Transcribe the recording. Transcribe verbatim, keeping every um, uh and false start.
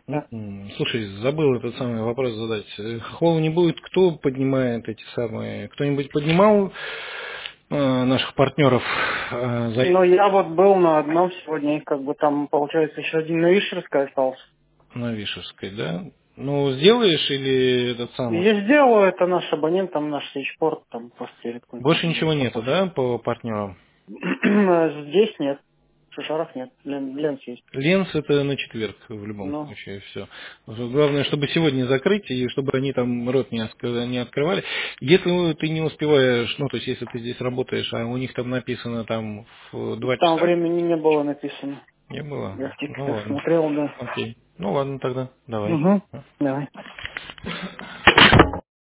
Да. М, Слушай, забыл этот самый вопрос задать. Э, Хохлова не будет, кто поднимает эти самые... Кто-нибудь поднимал э, наших партнеров э, за... Но я вот был на одном сегодня, и как бы там, получается, еще один на Вишерской остался. на Вишерской, да? Ну, сделаешь или этот самый... Я сделаю, это наш абонент, там наш сейчпорт, там просто перед Больше какой-нибудь ничего нету, попозже. да, по партнерам? Здесь нет, в Шишарах нет, Лен- Ленс есть. Ленс это на четверг в любом Ну, случае все. Главное, чтобы сегодня закрыть и чтобы они там рот не, оск- не открывали. Если ты не успеваешь, ну то есть если ты здесь работаешь, а у них там написано там в два там часа, времени не было написано. не было. Я в Ну тикетах ладно. смотрел, да. Окей. Ну ладно тогда, давай. Угу, давай.